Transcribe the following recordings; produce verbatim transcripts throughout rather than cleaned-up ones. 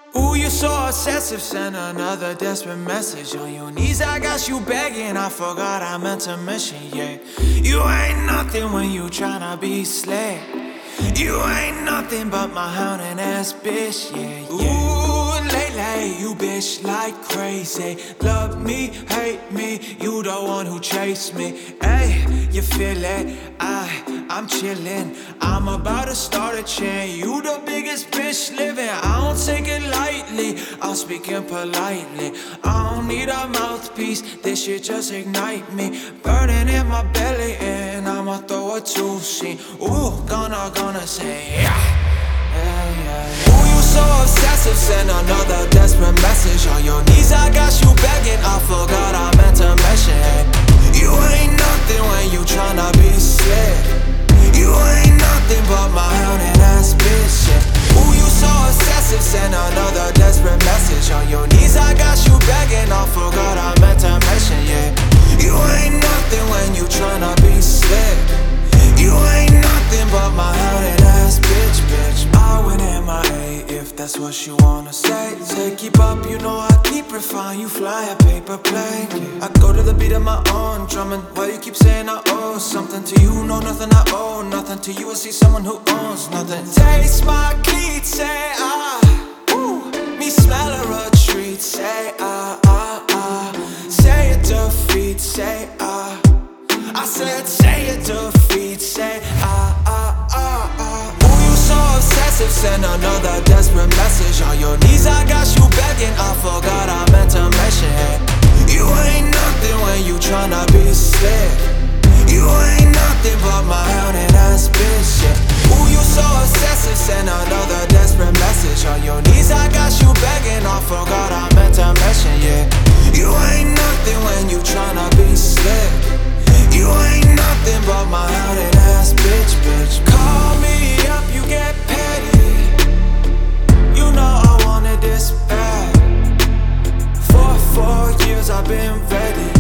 Ooh, you so obsessive, send another desperate message. On your knees, I got you begging, I forgot I meant to mention, yeah. You ain't nothing when you tryna be slick. You ain't nothing but my hounding ass bitch, yeah, yeah. Ooh, lately, you bitch like crazy. Love me, hate me, you the one who chased me. Ayy, you feel it, I, I'm chillin'. I'm about to start a chain. You the biggest bitch living, I don't take it lightly, I'm speaking politely. I don't need a mouthpiece, this shit just ignite me. Burning in my belly and I'ma throw a two-scene. Ooh, gonna, gonna say yeah, yeah, yeah. Ooh, you so obsessive, send another desperate message. On your knees, I got you begging, I forgot I meant to mention. You ain't nothing when you tryna be slick. You ain't nothing but my hounding ass bitch, yeah. Ooh, you so obsessive, send another desperate message. On your knees, I got you begging, I forgot I meant to mention, yeah. You ain't nothing when you tryna be slick. You ain't nothing but my hounding ass bitch, bitch. I win M I A if that's what you wanna say. Say keep up, you know I keep refined. You fly a paper plane, yeah. I go to the beat of my own drumming. Why you keep saying I owe something to you? No, nothing I owe, nothing to you. I see someone who owns nothing. Taste my cleat, say ah. Woo. Me smell a retreat, say ah, ah, ah. Say it defeat, say ah. I said say it defeat, say ah, ah, ah, ah. Ooh, you so obsessive, send another desperate message. On your knees, I got you begging, I forgot I meant to mention. You ain't nothing when you tryna be slick. You ain't nothing but my hounding ass bitch, yeah. Ooh, you so obsessive, send another desperate message. On your knees, I got you begging, I forgot I meant to mention, yeah. You ain't nothing when you tryna be slick. You ain't nothing but my hounding ass bitch, bitch. Call me up, you get petty. You know I wanted this bad. For four years I've been ready.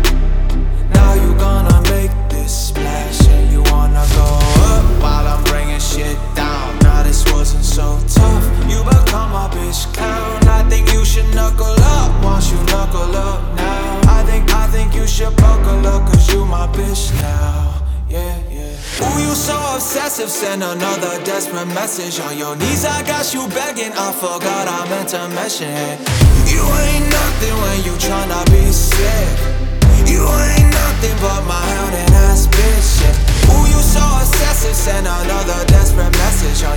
Now you gonna make this splash and you wanna go up while I'm bringing shit down. Now this wasn't so tough, you become my bitch clown. I think you should knuckle up once you knuckle up now. I think, I think you should buckle up cause you my bitch now, yeah, yeah. Ooh, you so obsessive, send another desperate message. On your knees, I got you begging, I forgot I meant to mention. You ain't nothing when you tryna be slick. You ain't nothing but my hounding ass bitch, yeah. Ooh, you so obsessive, send another desperate message. On